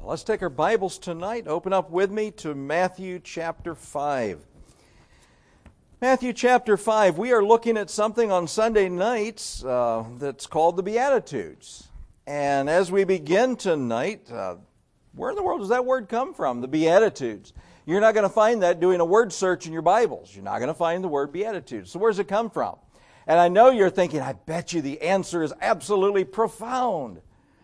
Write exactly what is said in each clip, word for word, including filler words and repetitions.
Let's take our Bibles tonight. Open up with me to Matthew chapter five. Matthew chapter five. We are looking at something on Sunday nights uh, that's called the Beatitudes. And as we begin tonight, uh, where in the world does that word come from? The Beatitudes. You're not going to find that doing a word search in your Bibles. You're not going to find the word Beatitudes. So where does it come from? And I know you're thinking, I bet you the answer is absolutely profound.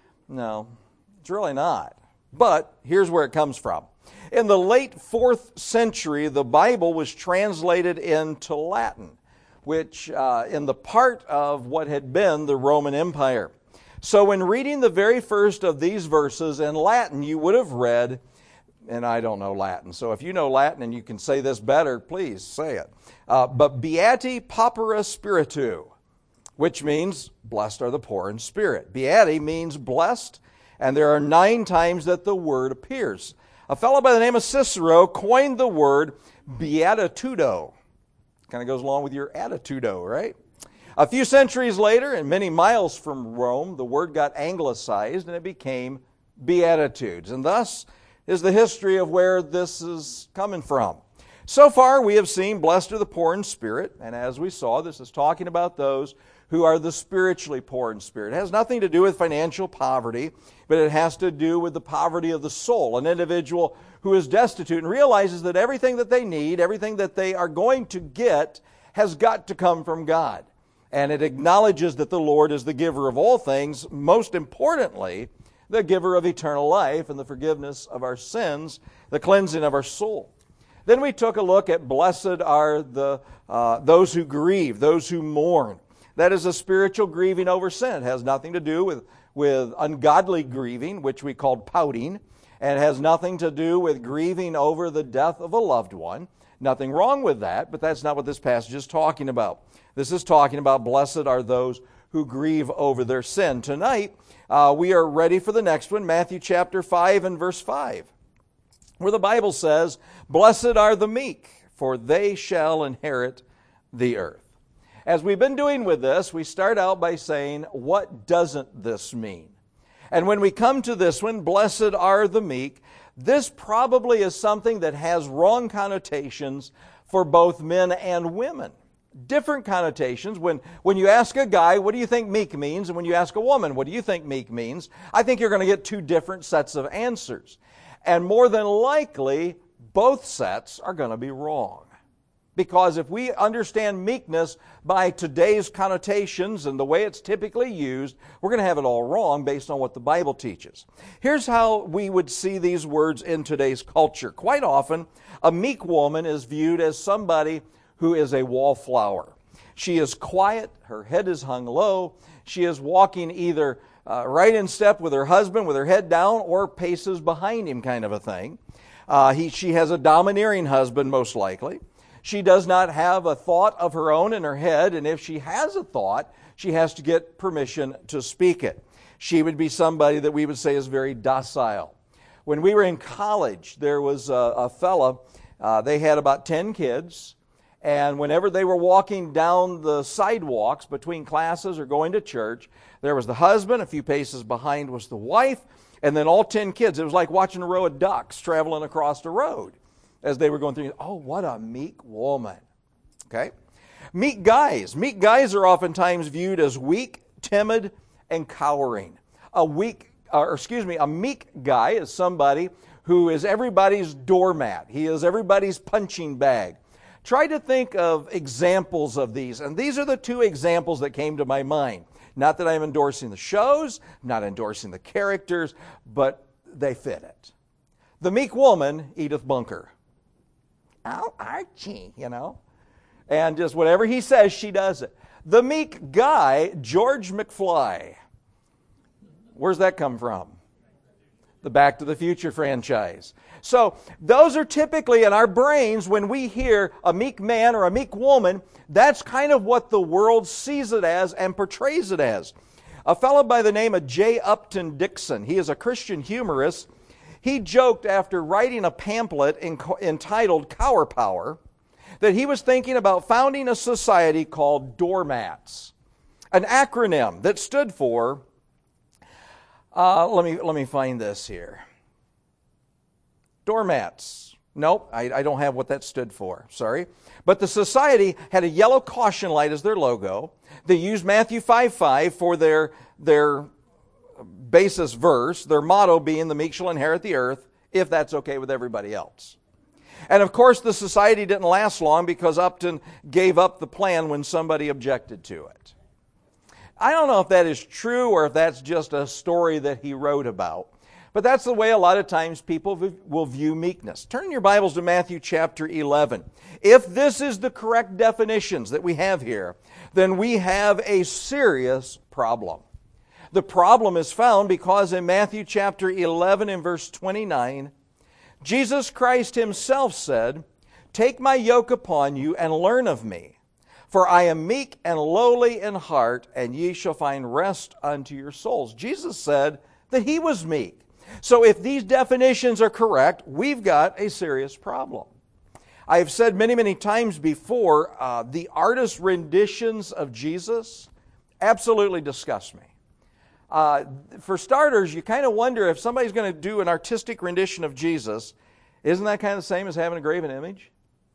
No, it's really not. But here's where it comes from. In the late fourth century, the Bible was translated into Latin, which uh, in the part of what had been the Roman Empire. So when reading the very first of these verses in Latin, you would have read, and I don't know Latin, so if you know Latin and you can say this better, please say it. Uh, but Beati Pauperes Spiritu, which means blessed are the poor in spirit. Beati means blessed, and there are nine times that the word appears. A fellow by the name of Cicero coined the word beatitudo. Kind of goes along with your attitudo, right? A few centuries later, and many miles from Rome, the word got anglicized and it became Beatitudes. And thus is the history of where this is coming from. So far, we have seen blessed are the poor in spirit, and as we saw, this is talking about those who are the spiritually poor in spirit. It has nothing to do with financial poverty, but it has to do with the poverty of the soul. An individual who is destitute and realizes that everything that they need, everything that they are going to get, has got to come from God. And it acknowledges that the Lord is the giver of all things, most importantly, the giver of eternal life and the forgiveness of our sins, the cleansing of our soul. Then we took a look at blessed are the uh, those who grieve, those who mourn. That is a spiritual grieving over sin. It has nothing to do with, with ungodly grieving, which we called pouting, and it has nothing to do with grieving over the death of a loved one. Nothing wrong with that, but that's not what this passage is talking about. This is talking about blessed are those who grieve over their sin. Tonight, uh, we are ready for the next one, Matthew chapter five and verse five, where the Bible says, "Blessed are the meek, for they shall inherit the earth." As we've been doing with this, we start out by saying, what doesn't this mean? And when we come to this one, blessed are the meek, this probably is something that has wrong connotations for both men and women. Different connotations. When, when you ask a guy, what do you think meek means? And when you ask a woman, what do you think meek means? I think you're going to get two different sets of answers. And more than likely, both sets are going to be wrong. Because if we understand meekness by today's connotations and the way it's typically used, we're going to have it all wrong based on what the Bible teaches. Here's how we would see these words in today's culture. Quite often, a meek woman is viewed as somebody who is a wallflower. She is quiet, her head is hung low, she is walking either uh, right in step with her husband with her head down or paces behind him kind of a thing. Uh, he, she has a domineering husband most likely. She does not have a thought of her own in her head, and if she has a thought, she has to get permission to speak it. She would be somebody that we would say is very docile. When we were in college, there was a, a fella, uh, they had about ten kids, and whenever they were walking down the sidewalks between classes or going to church, there was the husband, a few paces behind was the wife, and then all ten kids. It was like watching a row of ducks traveling across the road. As they were going through, oh, what a meek woman. Okay? Meek guys. Meek guys are oftentimes viewed as weak, timid, and cowering. A weak, or excuse me, a meek guy is somebody who is everybody's doormat. He is everybody's punching bag. Try to think of examples of these, and these are the two examples that came to my mind. Not that I'm endorsing the shows, not endorsing the characters, but they fit it. The meek woman, Edith Bunker. Oh, Archie, you know. And just whatever he says, she does it. The meek guy, George McFly. Where's that come from? The Back to the Future franchise. So those are typically in our brains when we hear a meek man or a meek woman, that's kind of what the world sees it as and portrays it as. A fellow by the name of J. Upton Dixon, he is a Christian humorist. He joked after writing a pamphlet entitled Cower Power that he was thinking about founding a society called Doormats, an acronym that stood for, uh, let me let me find this here. doormats. Nope, I, I don't have what that stood for. Sorry. But the society had a yellow caution light as their logo. They used Matthew five five for their, their basis verse, their motto being the meek shall inherit the earth, if that's okay with everybody else. And of course, the society didn't last long because Upton gave up the plan when somebody objected to it. I don't know if that is true or if that's just a story that he wrote about. But that's the way a lot of times people will view meekness. Turn your Bibles to Matthew chapter eleven. If this is the correct definitions that we have here, then we have a serious problem. The problem is found because in Matthew chapter eleven and verse twenty-nine, Jesus Christ himself said, "Take my yoke upon you and learn of me, for I am meek and lowly in heart, and ye shall find rest unto your souls." Jesus said that he was meek. So if these definitions are correct, we've got a serious problem. I have said many, many times before, uh, the artist renditions of Jesus absolutely disgust me. Uh, for starters, you kind of wonder if somebody's going to do an artistic rendition of Jesus, isn't that kind of the same as having a graven image?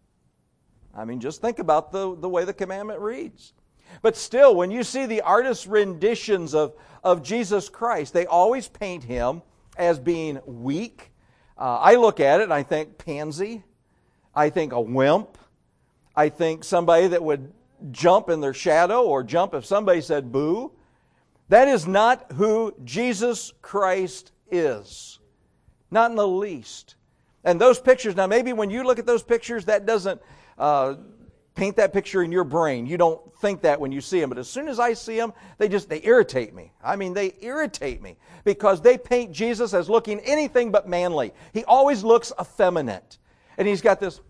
I mean, just think about the, the way the commandment reads. But still, when you see the artist renditions of, of Jesus Christ, they always paint him as being weak. Uh, I look at it and I think pansy. I think a wimp. I think somebody that would jump in their shadow or jump if somebody said boo. That is not who Jesus Christ is. Not in the least. And those pictures, now maybe when you look at those pictures, that doesn't uh, paint that picture in your brain. You don't think that when you see them. But as soon as I see them, they just, they irritate me. I mean, they irritate me because they paint Jesus as looking anything but manly. He always looks effeminate. And he's got this,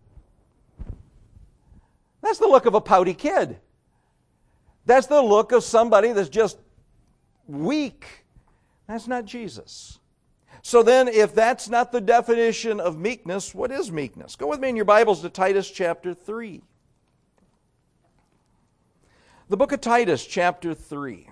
that's the look of a pouty kid. That's the look of somebody that's just weak. That's not Jesus. So then, if that's not the definition of meekness, what is meekness? Go with me in your Bibles to Titus chapter three. The book of Titus chapter three.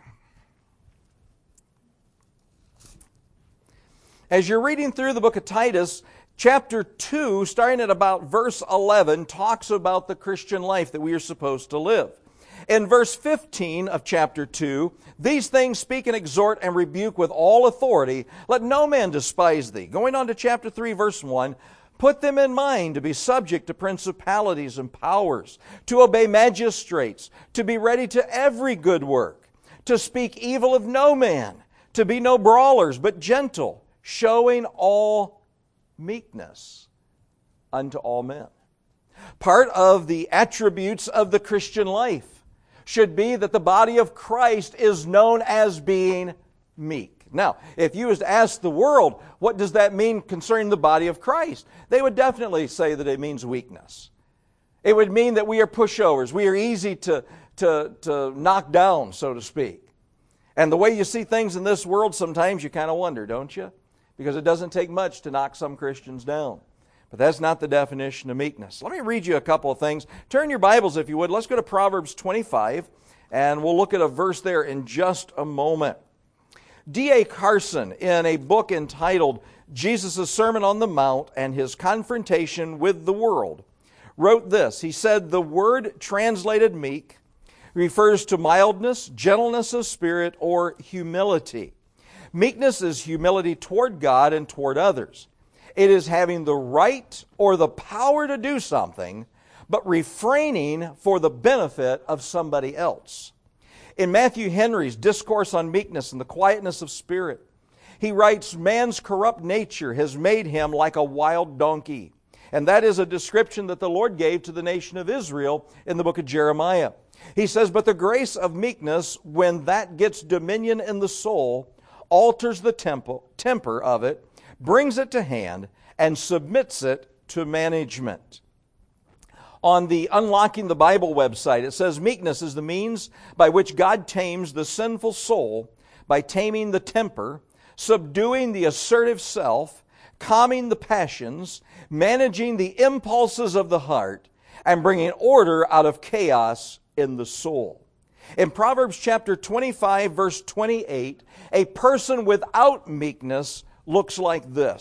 As you're reading through the book of Titus, chapter two, starting at about verse eleven, talks about the Christian life that we are supposed to live. In verse fifteen of chapter two, "These things speak and exhort and rebuke with all authority. Let no man despise thee." Going on to chapter three, verse one, "Put them in mind to be subject to principalities and powers, to obey magistrates, to be ready to every good work, to speak evil of no man, to be no brawlers, but gentle, showing all meekness unto all men." Part of the attributes of the Christian life should be that the body of Christ is known as being meek. Now, if you was to ask the world, what does that mean concerning the body of Christ? They would definitely say that it means weakness. It would mean that we are pushovers. We are easy to, to, to knock down, so to speak. And the way you see things in this world, sometimes you kind of wonder, don't you? Because it doesn't take much to knock some Christians down. But that's not the definition of meekness. Let me read you a couple of things. Turn your Bibles, if you would. Let's go to Proverbs twenty-five, and we'll look at a verse there in just a moment. D A Carson, in a book entitled Jesus' Sermon on the Mount and His Confrontation with the World, wrote this. He said, "The word translated meek refers to mildness, gentleness of spirit, or humility. Meekness is humility toward God and toward others. It is having the right or the power to do something, but refraining for the benefit of somebody else." In Matthew Henry's Discourse on Meekness and the Quietness of Spirit, he writes, "Man's corrupt nature has made him like a wild donkey." And that is a description that the Lord gave to the nation of Israel in the book of Jeremiah. He says, "But the grace of meekness, when that gets dominion in the soul, alters the tempo, temper of it, brings it to hand, and submits it to management." On the Unlocking the Bible website, it says, "Meekness is the means by which God tames the sinful soul by taming the temper, subduing the assertive self, calming the passions, managing the impulses of the heart, and bringing order out of chaos in the soul." In Proverbs chapter twenty-five, verse twenty-eight, a person without meekness looks like this.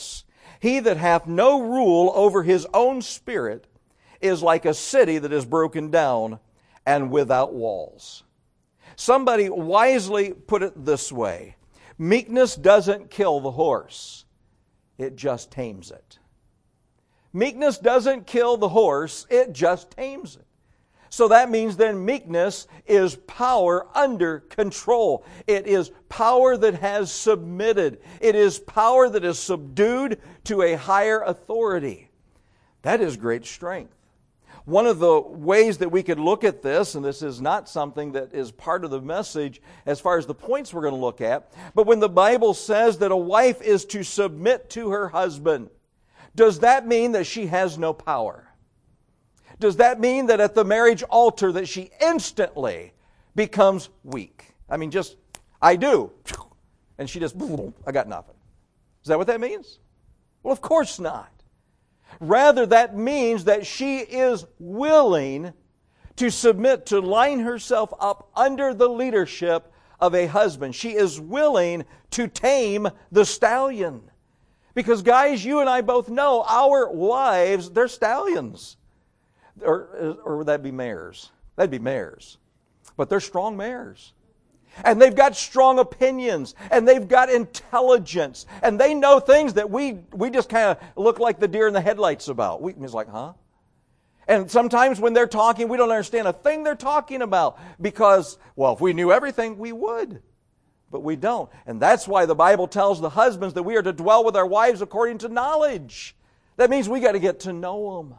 He that hath no rule over his own spirit is like a city that is broken down and without walls. Somebody wisely put it this way: meekness doesn't kill the horse, it just tames it. Meekness doesn't kill the horse, it just tames it. So that means then meekness is power under control. It is power that has submitted. It is power that is subdued to a higher authority. That is great strength. One of the ways that we could look at this, and this is not something that is part of the message as far as the points we're going to look at, but when the Bible says that a wife is to submit to her husband, does that mean that she has no power? Does that mean that at the marriage altar that she instantly becomes weak? I mean, just, I do. And she just, I got nothing. Is that what that means? Well, of course not. Rather, that means that she is willing to submit, to line herself up under the leadership of a husband. She is willing to tame the stallion. Because guys, you and I both know our wives, they're stallions. Or, or would that be mares? That'd be mares. But they're strong mares. And they've got strong opinions. And they've got intelligence. And they know things that we we just kind of look like the deer in the headlights about. We, it's like, huh? And sometimes when they're talking, we don't understand a thing they're talking about. Because, well, if we knew everything, we would. But we don't. And that's why the Bible tells the husbands that we are to dwell with our wives according to knowledge. That means we got to get to know them.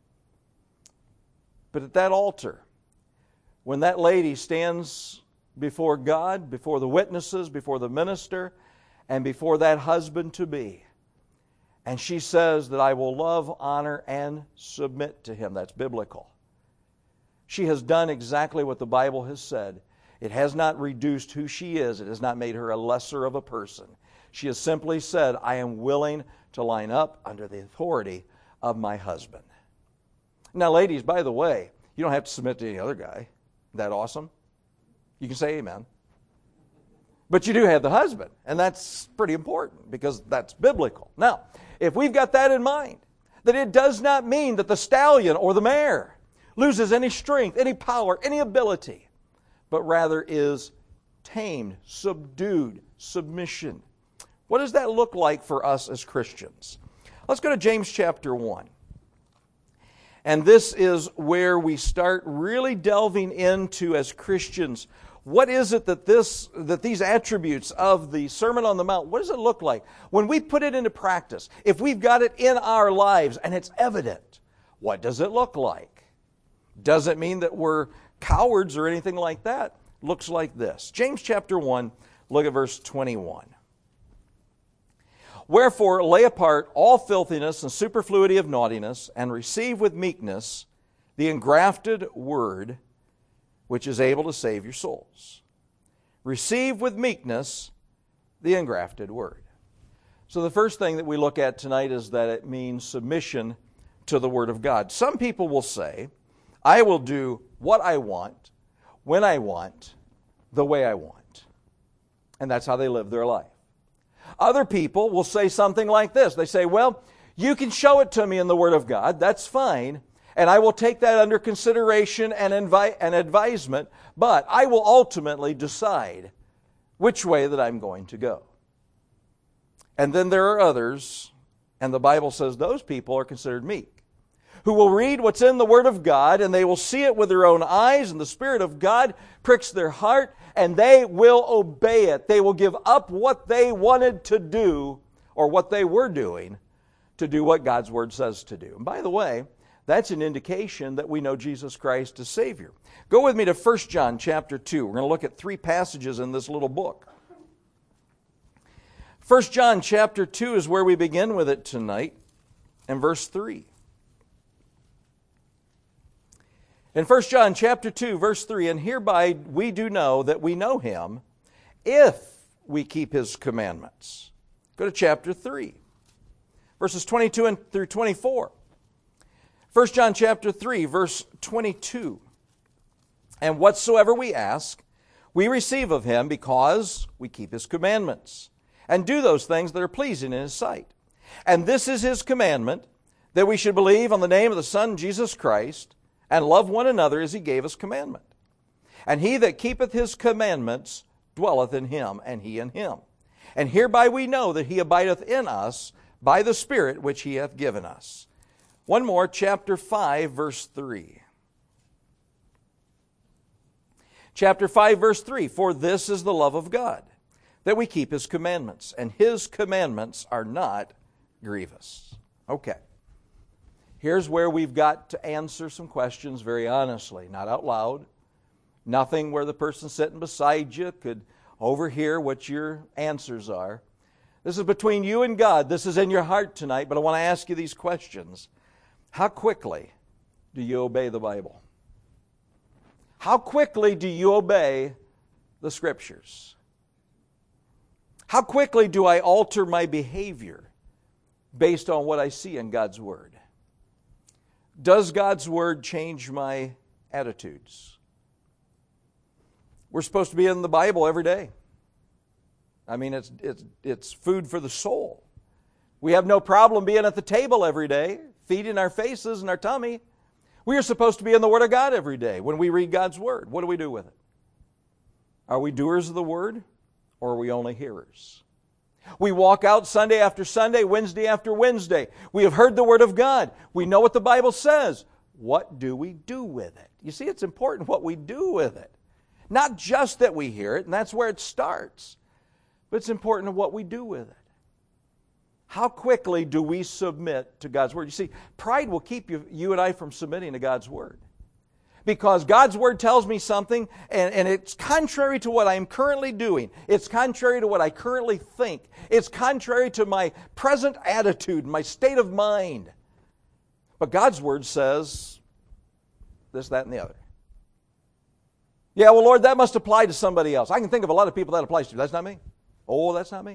But at that altar, when that lady stands before God, before the witnesses, before the minister, and before that husband-to-be, and she says that I will love, honor, and submit to him, that's biblical. She has done exactly what the Bible has said. It has not reduced who she is. It has not made her a lesser of a person. She has simply said, I am willing to line up under the authority of my husband. Now, ladies, by the way, you don't have to submit to any other guy. Isn't that awesome? You can say amen. But you do have the husband, and that's pretty important because that's biblical. Now, if we've got that in mind, that it does not mean that the stallion or the mare loses any strength, any power, any ability, but rather is tamed, subdued, submission. What does that look like for us as Christians? Let's go to James chapter one. And this is where we start really delving into, as Christians, what is it that this that these attributes of the Sermon on the Mount, what does it look like? When we put it into practice, if we've got it in our lives and it's evident, what does it look like? Doesn't mean that we're cowards or anything like that. Looks like this. James chapter one, look at verse twenty-one. Wherefore lay apart all filthiness and superfluity of naughtiness, and receive with meekness the engrafted word, which is able to save your souls. Receive with meekness the engrafted word. So the first thing that we look at tonight is that it means submission to the Word of God. Some people will say, I will do what I want, when I want, the way I want. And that's how they live their life. Other people will say something like this. They say, well, you can show it to me in the Word of God. That's fine. And I will take that under consideration and, invi- and advisement. But I will ultimately decide which way that I'm going to go. And then there are others, and the Bible says those people are considered meek, who will read what's in the Word of God, and they will see it with their own eyes, and the Spirit of God pricks their heart, and they will obey it. They will give up what they wanted to do, or what they were doing, to do what God's Word says to do. And by the way, that's an indication that we know Jesus Christ as Savior. Go with me to First John chapter two. We're going to look at three passages in this little book. First John chapter two is where we begin with it tonight, and verse three. In First John chapter two, verse three, and hereby we do know that we know Him if we keep His commandments. Go to chapter three, verses twenty-two and through twenty-four. First John chapter three, verse twenty-two. And whatsoever we ask, we receive of Him because we keep His commandments and do those things that are pleasing in His sight. And this is His commandment, that we should believe on the name of the Son, Jesus Christ, and love one another as He gave us commandment. And he that keepeth His commandments dwelleth in Him, and He in him. And hereby we know that He abideth in us by the Spirit which He hath given us. One more, chapter five, verse three. Chapter five, verse three. For this is the love of God, that we keep His commandments, and His commandments are not grievous. Okay. Here's where we've got to answer some questions very honestly, not out loud. Nothing where the person sitting beside you could overhear what your answers are. This is between you and God. This is in your heart tonight, but I want to ask you these questions. How quickly do you obey the Bible? How quickly do you obey the Scriptures? How quickly do I alter my behavior based on what I see in God's Word? Does God's Word change my attitudes? We're supposed to be in the Bible every day. I mean, it's, it's, it's food for the soul. We have no problem being at the table every day, feeding our faces and our tummy. We are supposed to be in the Word of God every day when we read God's Word. What do we do with it? Are we doers of the Word, or are we only hearers? We walk out Sunday after Sunday, Wednesday after Wednesday. We have heard the Word of God. We know what the Bible says. What do we do with it? You see, it's important what we do with it. Not just that we hear it, and that's where it starts, but it's important what we do with it. How quickly do we submit to God's Word? You see, pride will keep you, you and I from submitting to God's Word. Because God's Word tells me something, and, and it's contrary to what I'm currently doing. It's contrary to what I currently think. It's contrary to my present attitude, my state of mind. But God's Word says this, that, and the other. Yeah, well, Lord, that must apply to somebody else. I can think of a lot of people that applies to. That's not me. Oh, that's not me.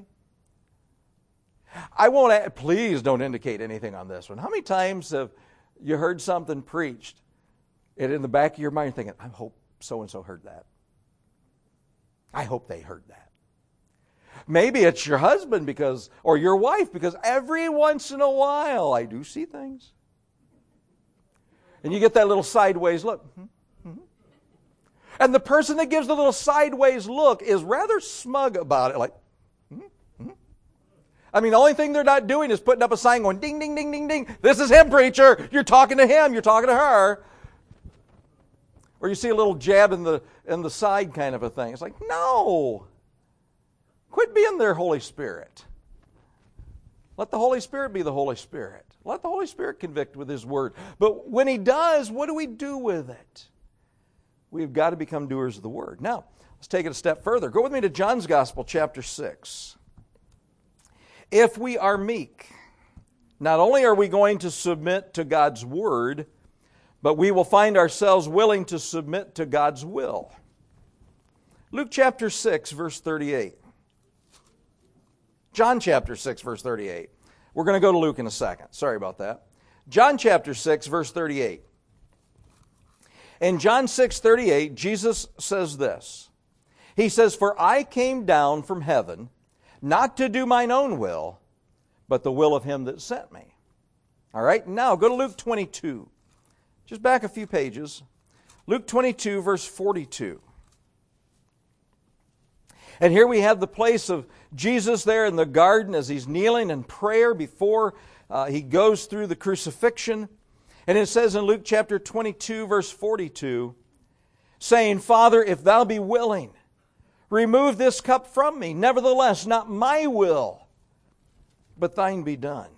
I won't, add, please don't indicate anything on this one. How many times have you heard something preached, and in the back of your mind you're thinking, I hope so-and-so heard that. I hope they heard that. Maybe it's your husband because, or your wife, because every once in a while I do see things. And you get that little sideways look. Mm-hmm. And the person that gives the little sideways look is rather smug about it, like, mm-hmm. I mean, the only thing they're not doing is putting up a sign going, ding, ding, ding, ding, ding. This is him, preacher. You're talking to him. You're talking to her. Or you see a little jab in the in the side kind of a thing. It's like, no. Quit being their Holy Spirit. Let the Holy Spirit be the Holy Spirit. Let the Holy Spirit convict with His Word. But when He does, what do we do with it? We've got to become doers of the Word. Now, let's take it a step further. Go with me to John's Gospel, chapter six. If we are meek, not only are we going to submit to God's Word, but we will find ourselves willing to submit to God's will. Luke chapter six, verse thirty-eight. John chapter six, verse thirty-eight. We're going to go to Luke in a second. Sorry about that. John chapter six, verse thirty-eight. In John six thirty-eight, Jesus says this. He says, For I came down from heaven, not to do mine own will, but the will of Him that sent me. All right, now go to Luke twenty-two. Just back a few pages. Luke twenty-two, verse forty-two. And here we have the place of Jesus there in the garden as He's kneeling in prayer before uh, He goes through the crucifixion. And it says in Luke chapter twenty-two, verse forty-two, saying, Father, if Thou be willing, remove this cup from me. Nevertheless, not my will, but Thine be done.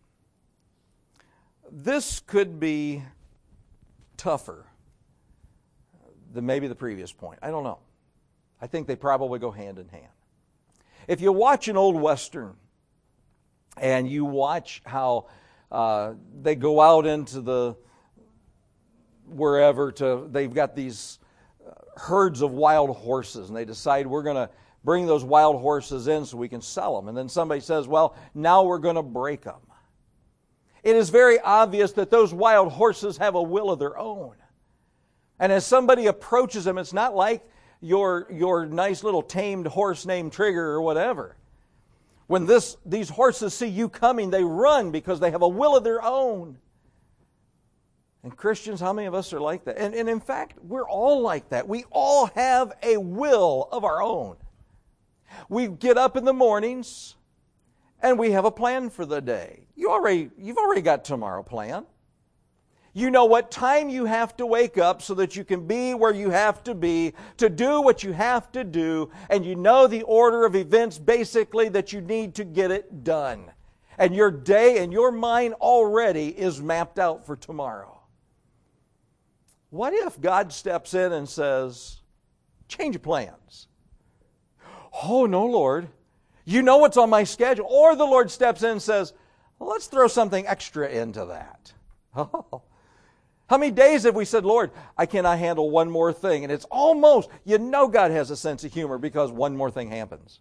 This could be tougher than maybe the previous point. I don't know. I think they probably go hand in hand. If you watch an old Western and you watch how uh, they go out into the wherever to, they've got these herds of wild horses and they decide we're going to bring those wild horses in so we can sell them. And then somebody says, well, now we're going to break them. It is very obvious that those wild horses have a will of their own. And as somebody approaches them, it's not like your, your nice little tamed horse named Trigger or whatever. When this, these horses see you coming, they run because they have a will of their own. And Christians, how many of us are like that? And, and in fact, we're all like that. We all have a will of our own. We get up in the mornings and we have a plan for the day. You already, you've already got tomorrow planned. You know what time you have to wake up so that you can be where you have to be, to do what you have to do, and you know the order of events basically that you need to get it done. And your day and your mind already is mapped out for tomorrow. What if God steps in and says, change of plans? Oh, no, Lord. You know what's on my schedule. Or the Lord steps in and says, well, let's throw something extra into that. Oh. How many days have we said, Lord, I cannot handle one more thing? And it's almost, you know God has a sense of humor because one more thing happens.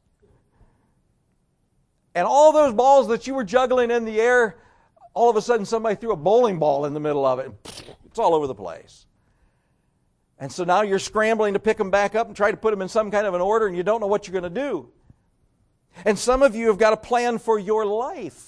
And all those balls that you were juggling in the air, all of a sudden somebody threw a bowling ball in the middle of it. It's all over the place. And so now you're scrambling to pick them back up and try to put them in some kind of an order, and you don't know what you're going to do. And some of you have got a plan for your life.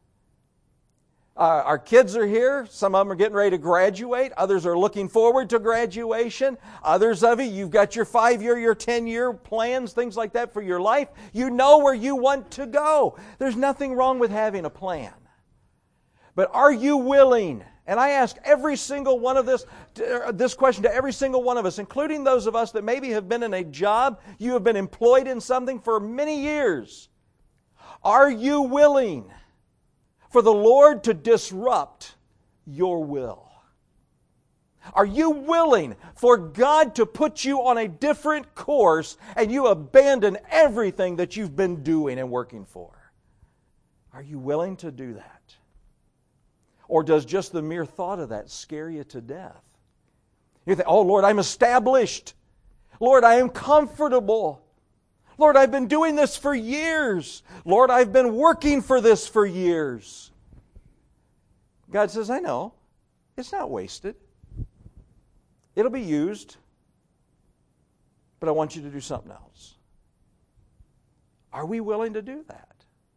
Uh, our kids are here. Some of them are getting ready to graduate. Others are looking forward to graduation. Others of you, you've got your five-year, your ten-year plans, things like that for your life. You know where you want to go. There's nothing wrong with having a plan. But are you willing? And I ask every single one of this, this question to every single one of us, including those of us that maybe have been in a job, you have been employed in something for many years. Are you willing for the Lord to disrupt your will? Are you willing for God to put you on a different course and you abandon everything that you've been doing and working for? Are you willing to do that? Or does just the mere thought of that scare you to death? You think, oh Lord, I'm established. Lord, I am comfortable. Lord, I've been doing this for years. Lord, I've been working for this for years. God says, I know. It's not wasted. It'll be used. But I want you to do something else. Are we willing to do that?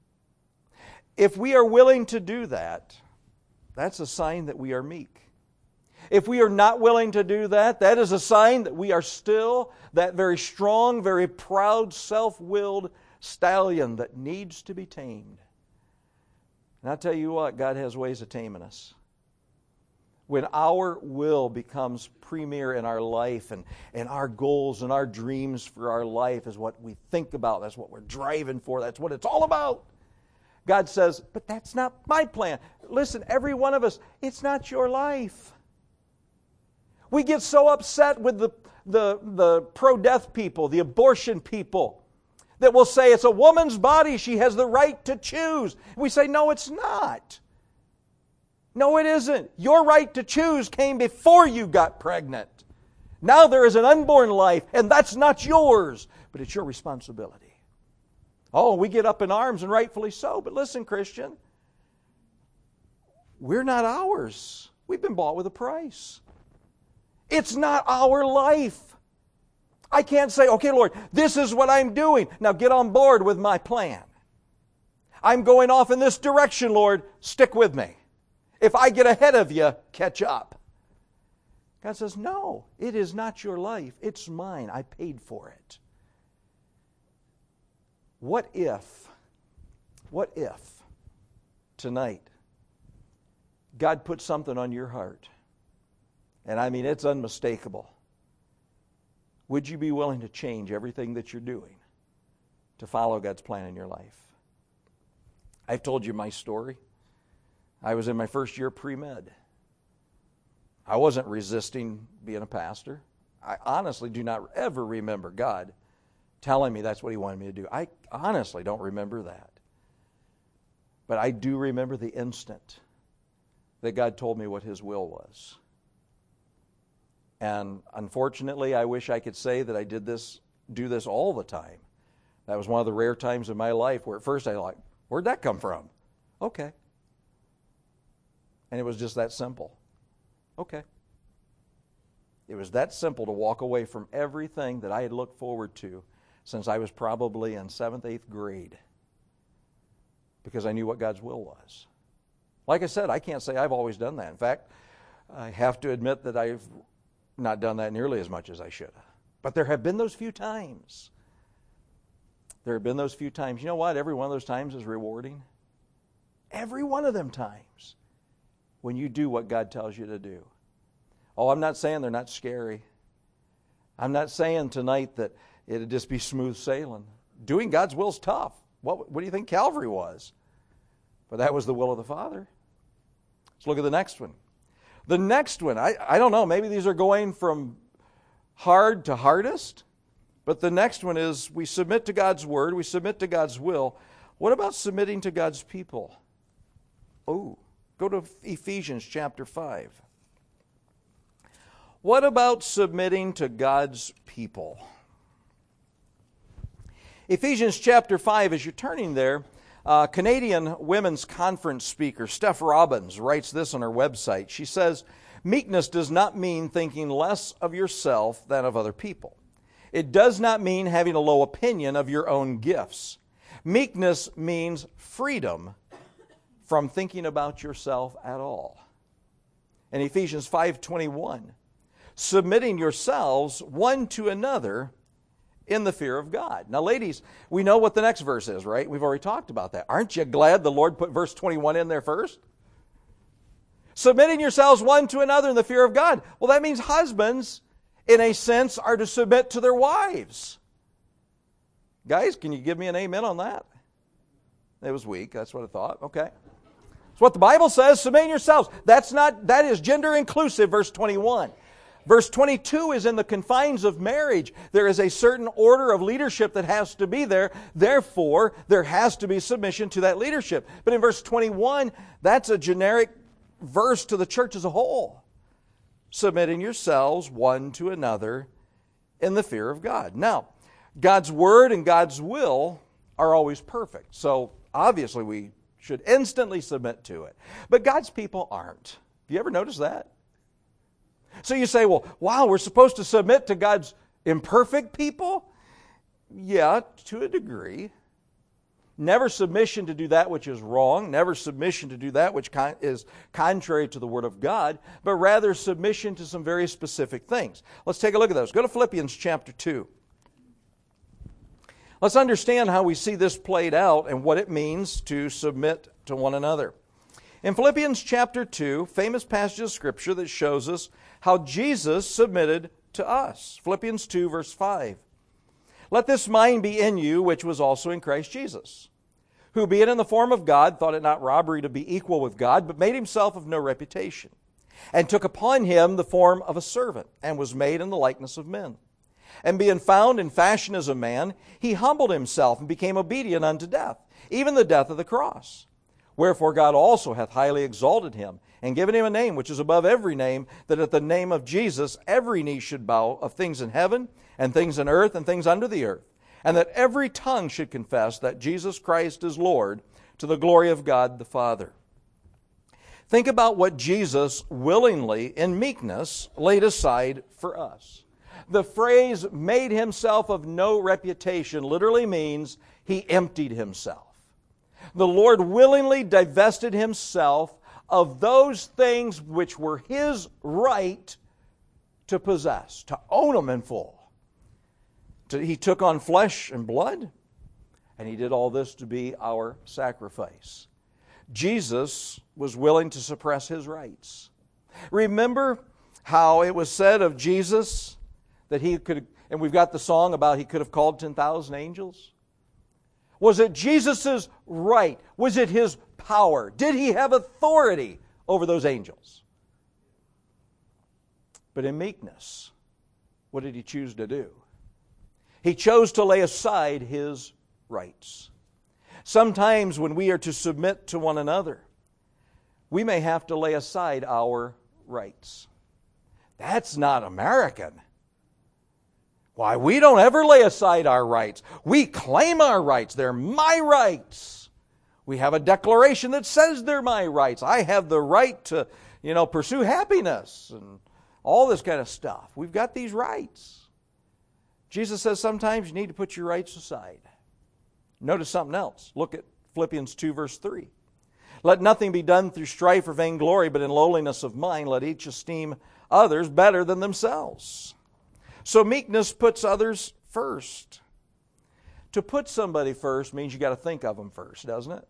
If we are willing to do that, that's a sign that we are meek. If we are not willing to do that, that is a sign that we are still that very strong, very proud, self-willed stallion that needs to be tamed. And I'll tell you what, God has ways of taming us. When our will becomes premier in our life and, and our goals and our dreams for our life is what we think about, that's what we're driving for, that's what it's all about. God says, but that's not my plan. Listen, every one of us, it's not your life. We get so upset with the, the, the pro-death people, the abortion people, that will say it's a woman's body, she has the right to choose. We say, no, it's not. No, it isn't. Your right to choose came before you got pregnant. Now there is an unborn life, and that's not yours, but it's your responsibility. Oh, we get up in arms, and rightfully so. But listen, Christian, we're not ours. We've been bought with a price. It's not our life. I can't say, okay, Lord, this is what I'm doing. Now get on board with my plan. I'm going off in this direction, Lord. Stick with me. If I get ahead of you, catch up. God says, no, it is not your life. It's mine. I paid for it. What if, what if tonight God put something on your heart? And I mean, it's unmistakable. Would you be willing to change everything that you're doing to follow God's plan in your life? I've told you my story. I was in my first year pre-med. I wasn't resisting being a pastor. I honestly do not ever remember God telling me that's what He wanted me to do. I honestly don't remember that. But I do remember the instant that God told me what His will was. And unfortunately, I wish I could say that I did this, do this all the time. That was one of the rare times in my life where at first I was like, where'd that come from? Okay. And it was just that simple. Okay. It was that simple to walk away from everything that I had looked forward to since I was probably in seventh, eighth grade. because I knew what God's will was. Like I said, I can't say I've always done that. In fact, I have to admit that I've not done that nearly as much as I should have. But there have been those few times. There have been those few times. You know what? Every one of those times is rewarding. Every one of them times when you do what God tells you to do. Oh, I'm not saying they're not scary. I'm not saying tonight that it'd just be smooth sailing. Doing God's will is tough. What, what do you think Calvary was? But that was the will of the Father. Let's look at the next one. The next one, I, I don't know, maybe these are going from hard to hardest, but the next one is we submit to God's word, we submit to God's will. What about submitting to God's people? Oh, go to Ephesians chapter five. What about submitting to God's people? Ephesians chapter five, as you're turning there, uh, Canadian Women's Conference speaker Steph Robbins writes this on her website. She says, meekness does not mean thinking less of yourself than of other people. It does not mean having a low opinion of your own gifts. Meekness means freedom from thinking about yourself at all. In Ephesians five twenty-one, submitting yourselves one to another in the fear of God. Now, ladies, we know what the next verse is, right? We've already talked about that. Aren't you glad the Lord put verse twenty-one in there first? Submitting yourselves one to another in the fear of God. Well, that means husbands, in a sense, are to submit to their wives. Guys, can you give me an amen on that? It was weak. That's what I thought. Okay. That's what the Bible says. Submit yourselves. That's not, that is gender inclusive, verse twenty-one. Verse twenty-two is in the confines of marriage. There is a certain order of leadership that has to be there. Therefore, there has to be submission to that leadership. But in verse twenty-one, that's a generic verse to the church as a whole. Submitting yourselves one to another in the fear of God. Now, God's word and God's will are always perfect. So, obviously, we should instantly submit to it. But God's people aren't. Have you ever noticed that? So you say, well, wow, we're supposed to submit to God's imperfect people? Yeah, to a degree. Never submission to do that which is wrong. Never submission to do that which con- is contrary to the Word of God. But rather submission to some very specific things. Let's take a look at those. Go to Philippians chapter two. Let's understand how we see this played out and what it means to submit to one another. In Philippians chapter two, famous passage of Scripture that shows us how Jesus submitted to us. Philippians two, verse five. Let this mind be in you, which was also in Christ Jesus, who being in the form of God, thought it not robbery to be equal with God, but made himself of no reputation, and took upon him the form of a servant, and was made in the likeness of men. And being found in fashion as a man, he humbled himself and became obedient unto death, even the death of the cross. Wherefore God also hath highly exalted him, and given him a name which is above every name, that at the name of Jesus every knee should bow, of things in heaven, and things in earth, and things under the earth, and that every tongue should confess that Jesus Christ is Lord, to the glory of God the Father. Think about what Jesus willingly, in meekness, laid aside for us. The phrase, made himself of no reputation, literally means he emptied himself. The Lord willingly divested himself of those things which were his right to possess, to own them in full. He took on flesh and blood, and he did all this to be our sacrifice. Jesus was willing to suppress his rights. Remember how it was said of Jesus that he could, and we've got the song about he could have called ten thousand angels? Was it Jesus' right? Was it his power? Did he have authority over those angels? But in meekness, what did he choose to do? He chose to lay aside his rights. Sometimes when we are to submit to one another, we may have to lay aside our rights. That's not American. Why, we don't ever lay aside our rights. We claim our rights. They're my rights. We have a declaration that says they're my rights. I have the right to, you know, pursue happiness and all this kind of stuff. We've got these rights. Jesus says sometimes you need to put your rights aside. Notice something else. Look at Philippians two, verse three. Let nothing be done through strife or vainglory, but in lowliness of mind let each esteem others better than themselves. So meekness puts others first. To put somebody first means you got to think of them first, doesn't it?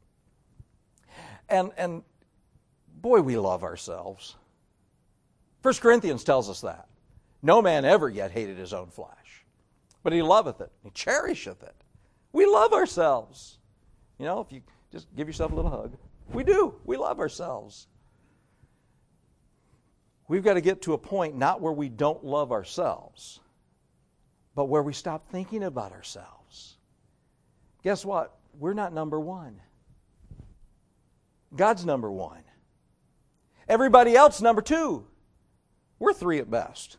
And, and boy, we love ourselves. First Corinthians tells us that. No man ever yet hated his own flesh, but he loveth it, he cherisheth it. We love ourselves. You know, if you just give yourself a little hug. We do. We love ourselves. We've got to get to a point not where we don't love ourselves, but where we stop thinking about ourselves. Guess what? We're not number one. God's number one. Everybody else number two. We're three at best.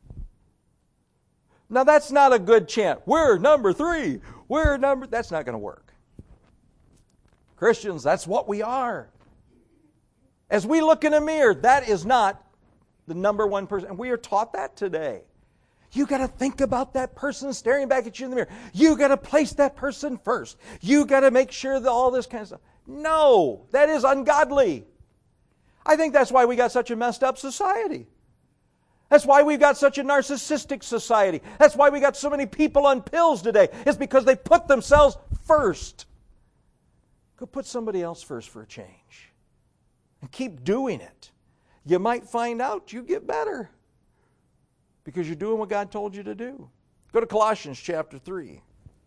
Now that's not a good chant. We're number three. We're number... That's not going to work. Christians, that's what we are. As we look in a mirror, that is not the number one person. And we are taught that today. You got to think about that person staring back at you in the mirror. You got to place that person first. You got to make sure that all this kind of stuff. No, that is ungodly. I think that's why we got such a messed up society. That's why we've got such a narcissistic society. That's why we got so many people on pills today. It's because they put themselves first. Go put somebody else first for a change. And keep doing it. You might find out you get better. Because you're doing what God told you to do. Go to Colossians chapter three.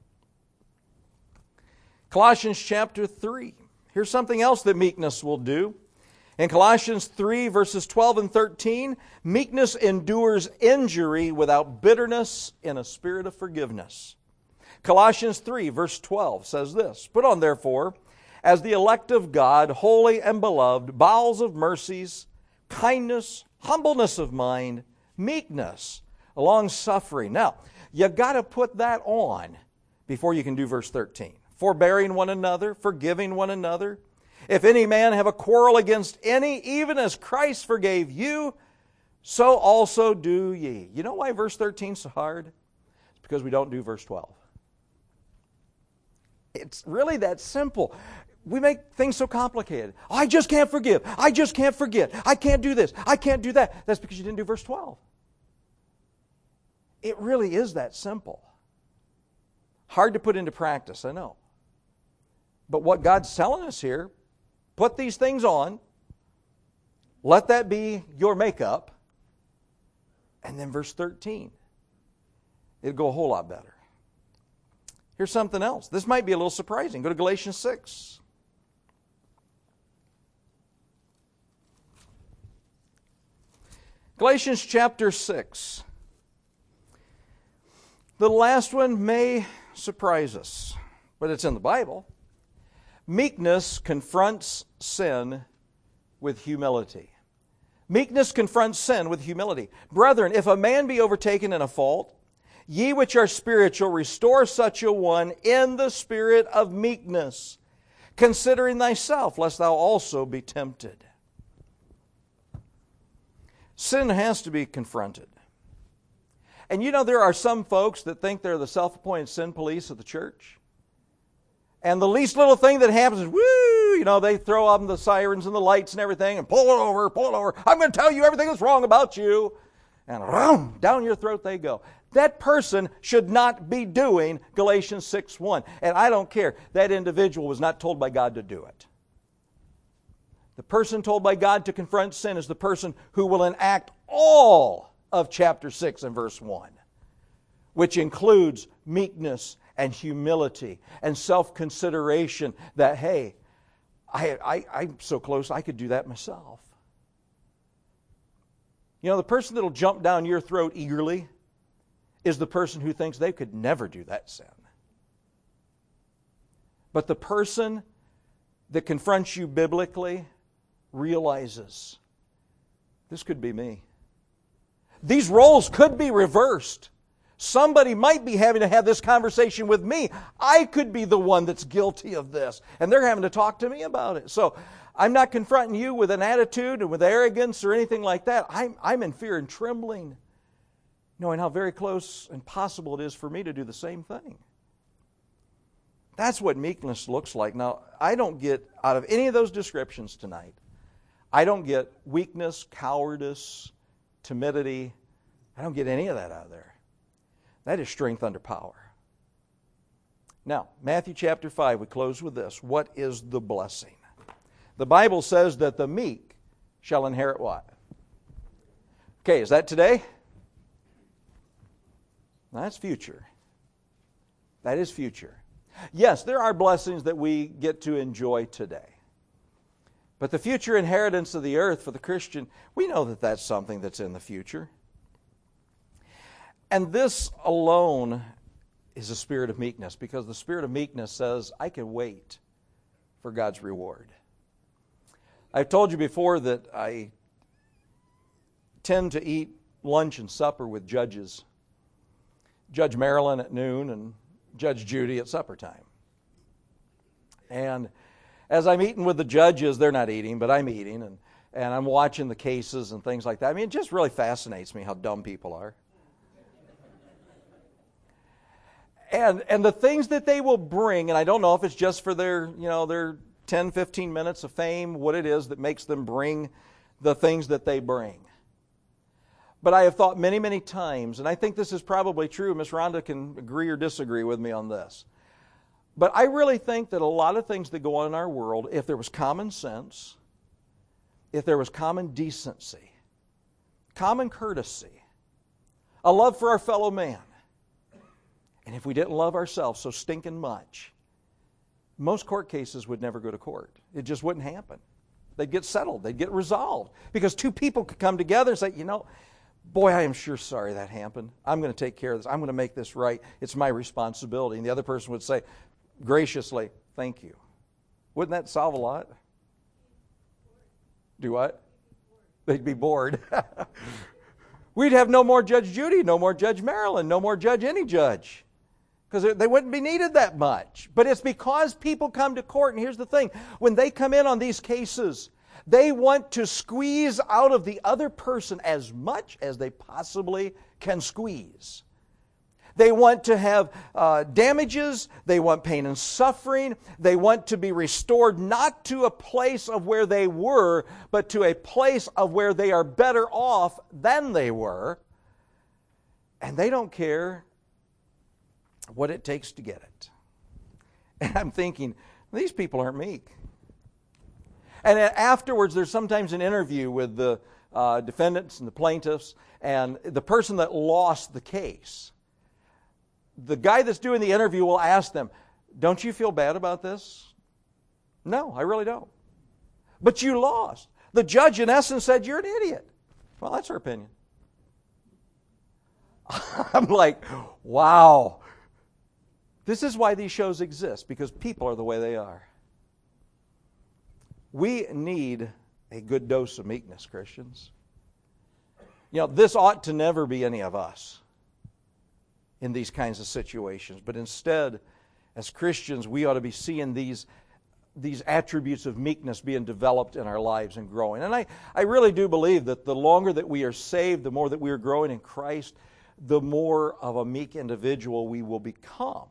Colossians chapter three. Here's something else that meekness will do. In Colossians three, verses twelve and thirteen, meekness endures injury without bitterness in a spirit of forgiveness. Colossians three, verse twelve says this, Put on therefore, as the elect of God, holy and beloved, bowels of mercies, kindness, humbleness of mind, meekness, long-suffering. Now, you got to put that on before you can do verse thirteen. Forbearing one another, forgiving one another. If any man have a quarrel against any, even as Christ forgave you, so also do ye. You know why verse thirteen is so hard? It's because we don't do verse twelve. It's really that simple. We make things so complicated. I just can't forgive. I just can't forget. I can't do this. I can't do that. That's because you didn't do verse twelve. It really is that simple. Hard to put into practice, I know. But what God's telling us here, put these things on, let that be your makeup, and then verse thirteen. It'll go a whole lot better. Here's something else. This might be a little surprising. Go to Galatians six. Galatians chapter six. The last one may surprise us, but it's in the Bible. Meekness confronts sin with humility. Meekness confronts sin with humility. Brethren, if a man be overtaken in a fault, ye which are spiritual, restore such a one in the spirit of meekness, considering thyself, lest thou also be tempted. Sin has to be confronted. And you know, there are some folks that think they're the self-appointed sin police of the church. And the least little thing that happens is, woo, you know, they throw up the sirens and the lights and everything and pull it over, pull it over. I'm going to tell you everything that's wrong about you. And rum, down your throat they go. That person should not be doing Galatians six one. And I don't care. That individual was not told by God to do it. The person told by God to confront sin is the person who will enact all of chapter six and verse one, which includes meekness and humility and self-consideration that, hey, I, I, I'm so close I could do that myself. You know, the person that'll jump down your throat eagerly is the person who thinks they could never do that sin. But the person that confronts you biblically realizes, this could be me. These roles could be reversed. Somebody might be having to have this conversation with me. I could be the one that's guilty of this. And they're having to talk to me about it. So I'm not confronting you with an attitude and with arrogance or anything like that. I'm, I'm in fear and trembling, knowing how very close and possible it is for me to do the same thing. That's what meekness looks like. Now, I don't get, out of any of those descriptions tonight, I don't get weakness, cowardice, timidity. I don't get any of that out of there. That is strength under power. Now, Matthew chapter five, we close with this. What is the blessing? The Bible says that the meek shall inherit what? Okay, is that today? That's future. That is future. Yes, there are blessings that we get to enjoy today. But the future inheritance of the earth for the Christian, we know that that's something that's in the future. And this alone is a spirit of meekness, because the spirit of meekness says, I can wait for God's reward. I've told you before that I tend to eat lunch and supper with judges. Judge Marilyn at noon and Judge Judy at supper time. And as I'm eating with the judges, they're not eating, but I'm eating, and, and I'm watching the cases and things like that. I mean, it just really fascinates me how dumb people are. And and the things that they will bring, and I don't know if it's just for their, you know, their ten, fifteen minutes of fame, what it is that makes them bring the things that they bring. But I have thought many, many times, and I think this is probably true, Miss Rhonda can agree or disagree with me on this, but I really think that a lot of things that go on in our world, if there was common sense, if there was common decency, common courtesy, a love for our fellow man, and if we didn't love ourselves so stinking much, most court cases would never go to court. It just wouldn't happen. They'd get settled. They'd get resolved. Because two people could come together and say, you know, boy, I am sure sorry that happened. I'm going to take care of this. I'm going to make this right. It's my responsibility. And the other person would say, graciously, thank you. Wouldn't that solve a lot? Do what? They'd be bored. We'd have no more Judge Judy, no more Judge Marilyn, no more Judge any judge. Because they wouldn't be needed that much. But it's because people come to court, and here's the thing. When they come in on these cases, they want to squeeze out of the other person as much as they possibly can squeeze. They want to have uh, damages. They want pain and suffering. They want to be restored not to a place of where they were, but to a place of where they are better off than they were. And they don't care what it takes to get it. And I'm thinking, these people aren't meek. And afterwards, there's sometimes an interview with the uh, defendants and the plaintiffs and the person that lost the case. The guy that's doing the interview will ask them, don't you feel bad about this? No, I really don't. But you lost. The judge, in essence, said, you're an idiot. Well, that's her opinion. I'm like, wow. This is why these shows exist, because people are the way they are. We need a good dose of meekness, Christians. You know, this ought to never be any of us in these kinds of situations. But instead, as Christians, we ought to be seeing these, these attributes of meekness being developed in our lives and growing. And I, I really do believe that the longer that we are saved, the more that we are growing in Christ, the more of a meek individual we will become.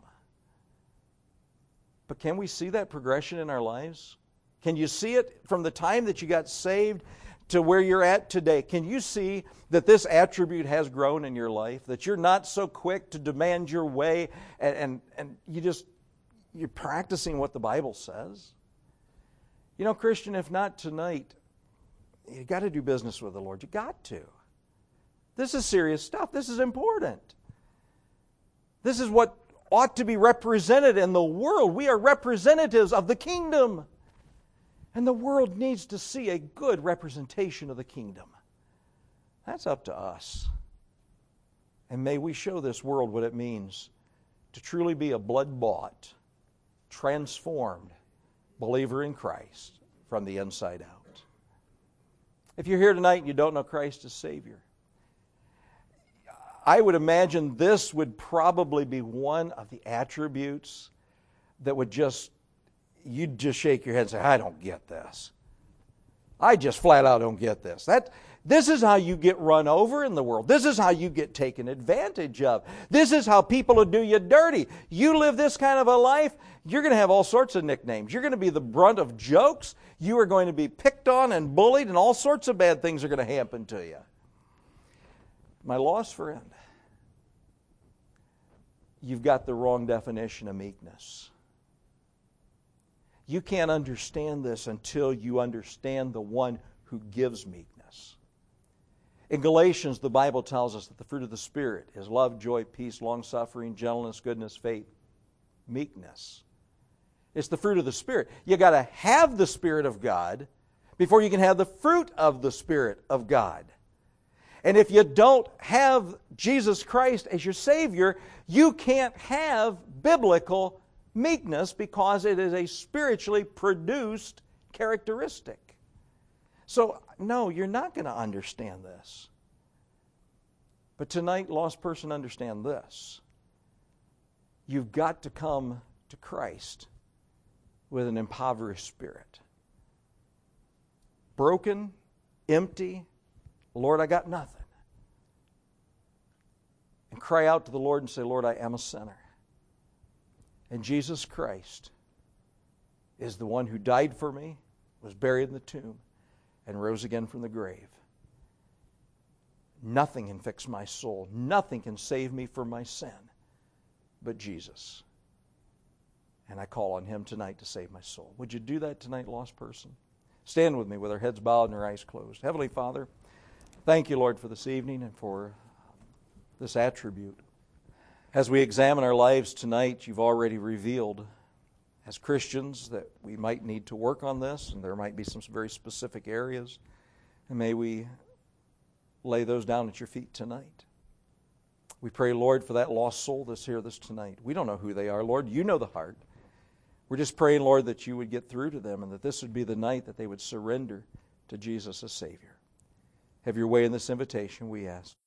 But can we see that progression in our lives? Can you see it from the time that you got saved to where you're at today? Can you see that this attribute has grown in your life? That you're not so quick to demand your way and, and, and you just, you're practicing what the Bible says? You know, Christian, if not tonight, you got to do business with the Lord. You got to. This is serious stuff. This is important. This is what ought to be represented in the world. We are representatives of the kingdom. And the world needs to see a good representation of the kingdom. That's up to us. And may we show this world what it means to truly be a blood-bought, transformed believer in Christ from the inside out. If you're here tonight and you don't know Christ as Savior, I would imagine this would probably be one of the attributes that would just, you'd just shake your head and say, I don't get this. I just flat out don't get this. That, this is how you get run over in the world. This is how you get taken advantage of. This is how people will do you dirty. You live this kind of a life, you're going to have all sorts of nicknames. You're going to be the brunt of jokes. You are going to be picked on and bullied, and all sorts of bad things are going to happen to you. My lost friend, you've got the wrong definition of meekness. You can't understand this until you understand the one who gives meekness. In Galatians, the Bible tells us that the fruit of the Spirit is love, joy, peace, long-suffering, gentleness, goodness, faith, meekness. It's the fruit of the Spirit. You've got to have the Spirit of God before you can have the fruit of the Spirit of God. And if you don't have Jesus Christ as your Savior, you can't have biblical meekness because it is a spiritually produced characteristic. So, no, you're not going to understand this. But tonight, lost person, understand this. You've got to come to Christ with an impoverished spirit. Broken, empty, Lord, I got nothing. And cry out to the Lord and say, Lord, I am a sinner. And Jesus Christ is the one who died for me, was buried in the tomb, and rose again from the grave. Nothing can fix my soul. Nothing can save me from my sin but Jesus. And I call on Him tonight to save my soul. Would you do that tonight, lost person? Stand with me with our heads bowed and our eyes closed. Heavenly Father, thank you, Lord, for this evening and for this attribute. As we examine our lives tonight, you've already revealed as Christians that we might need to work on this, and there might be some very specific areas. And may we lay those down at your feet tonight. We pray, Lord, for that lost soul that's here this tonight. We don't know who they are, Lord. You know the heart. We're just praying, Lord, that you would get through to them and that this would be the night that they would surrender to Jesus as Savior. Have your way in this invitation, we ask.